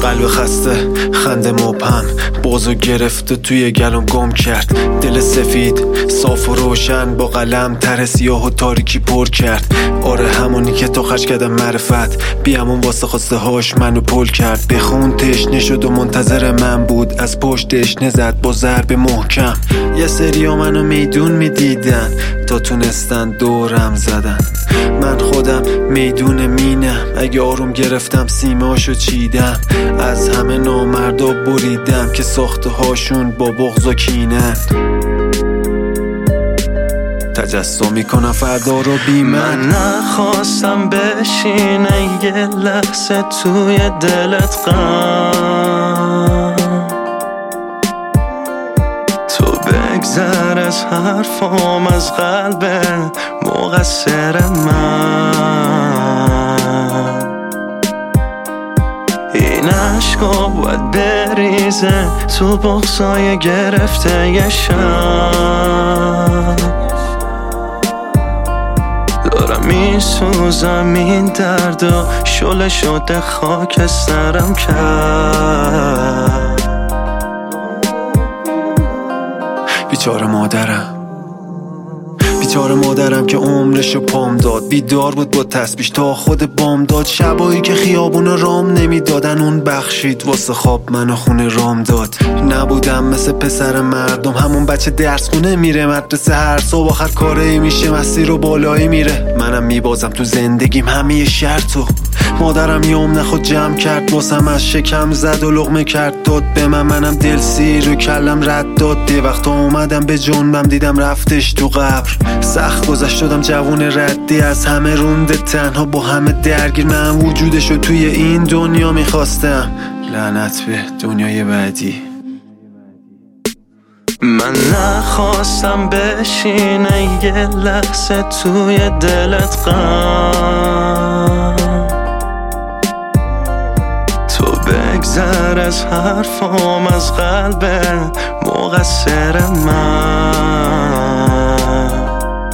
قلب خسته، خنده مبهم، بغضو گرفته توی گلوم گم کرد. دل سفید، صاف و روشن، با قلم طرح سیاه و تاریکی پر کرد. آره همونی که تو خرج کردم معرفت، بیامون واسه خواسته هاش منو پل کرد. بخون تشنه شد و منتظر من بود، از پشت تشنه زد با ضرب محکم. یه سریا منو میدون میدیدن تا تونستن دورم زدن. من خودم میدون مینم، اگه آروم گرفتم سیمه‌هاشو چیدم. از همه نامردا بریدم که ساخته هاشون با بغض و کینن. تجسم میکنم فردا رو بی من نخواستم بشینه یه لحظه توی دلت غم. تو بگذر از حرفام، از قلب مقصر من. این عشقا باید بریزه تو بغضای گرفته یه شب. دارم میسوزم این درد و شله شده خاک سرم کرد. بیچاره مادرم که عمرشو پام داد. بیدار بود با تسبیح تا خود بام داد. شبایی که خیابون رام نمیدادن اون بخشید واسه خواب منو خونه رام داد. نبودم مثل پسر مردم، همون بچه درس خونه میره مدرسه، هر صبح آخر کاری میشه مسیر و بالایی میره. منم میبازم تو زندگیم همه شرطو. مادرم یوم نخود جمع کرد واسم، از شکم زد و لقمه کرد داد به من. منم دل سیر و کلم رد داد. ده وقتا اومدم به جنبم دیدم رفتش تو قبر. سخت گذشت شدم جوون ردی، از همه رونده تنها با همه درگیر. من وجودشو توی این دنیا میخواستم، لعنت به دنیای بعدی. من نخواستم بشینه یه لحظه توی دلت غم. تو بگذر از حرفام، از قلب مقصر من.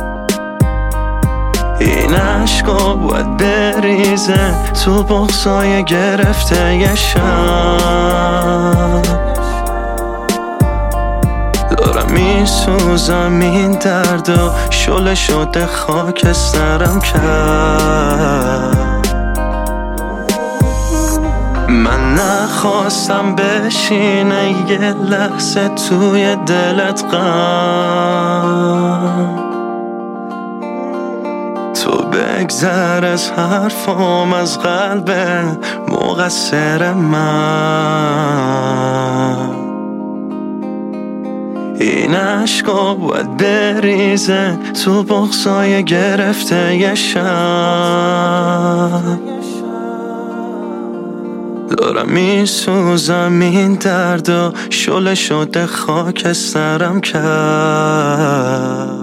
این عشقا باید بریزه تو بغضای گرفته یه شب. دارم میسوزم این درد و شله شده خاک سرم کرد. من نخواستم بشینه یه لحظه توی دلت غم. تو بگذر از حرفام، از قلب مقصر من. این عشقا باید بریزه تو بغضای گرفته یه شب. دارم میسوزم این درد و شله شده خاک سرم کرد.